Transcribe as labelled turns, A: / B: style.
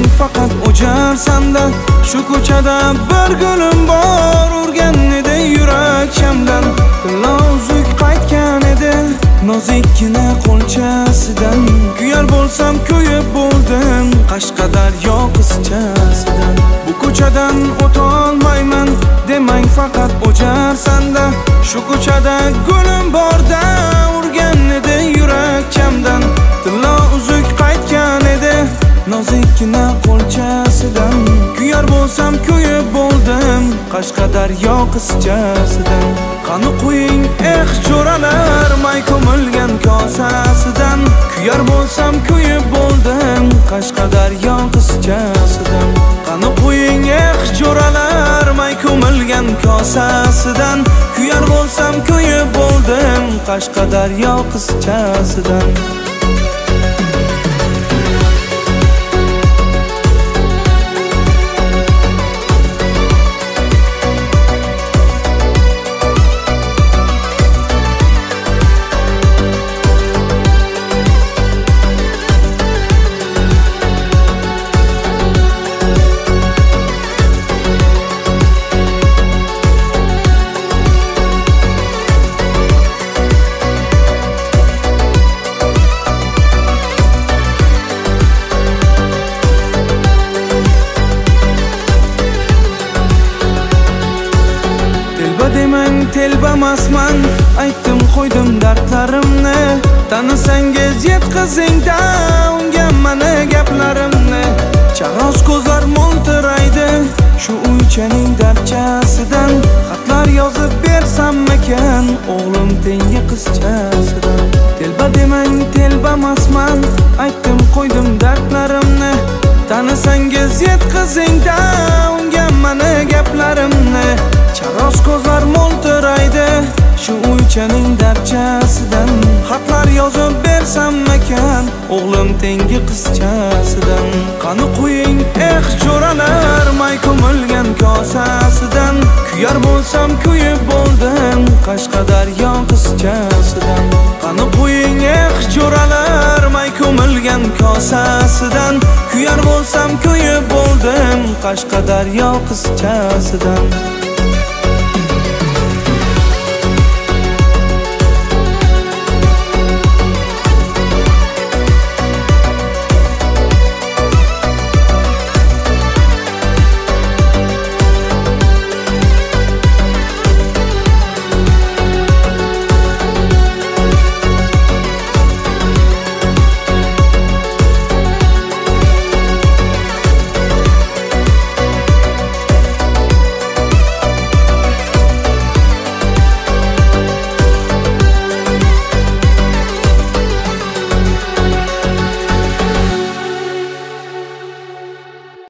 A: demang faqat o'jarsanda. Shu ko'chada bir gulim bor, urgan edi yurak shamdan. Tilla uzuk qaytgan edi nozikkina qo'lchasidan. Kuyar bo'lsam kuyib bo'ldim Qashqadaryo qizchasidan. Bu ko'chadan o'tolmayman demang faqat o'jarsanda. Shu ko'chada gulim borda, urgan edi yurak chamdan. Tilla uzuk qaytgan edi nozikkina qo'lchasidan. Kuyar bo'lsam kuyib bo'ldim Qashqadaryo qizchasidan. Qani qo'ying jo'ralar may ko'milgan kosasidan. Kuyar bo'lsam kuyib bo'ldim Qashqadaryo qizchasidan. Qani qo'ying jo'ralar may ko'milgan kosasidan. Kuyar bo'lsam kuyib bo'ldim Qashqadaryo qizchasidan. Demang telbamasman, aytdim qo'ydim dardlarimni. Tanisangiz yetkazingda unga mana gaplarimni. Charos ko'zlar mo'ltiraydi shu uychaning darchasidan. Xatlar yozib bersammikan o'g'lim tengi qizchasidan. Telba demang telbamasman, aytdim qo'ydim dardlarimni. Tanisangiz yetkazingda unga mana gaplarimni. Charos ko'zlar mo'ltiraydi shu uychaning darchasidan. Xatlar yozib bersammikan o'g'lim tengi qizchasidan. Qani qo'ying jo'ralar may ko'milgan kosasidan. Kuyar bo'lsam kuyib bo'ldim Qashqadaryo qizchasidan. Qani qo'ying jo'ralar may ko'milgan kosasidan. Kuyar bo'lsam kuyib bo'ldim Qashqadaryo qizchasidan.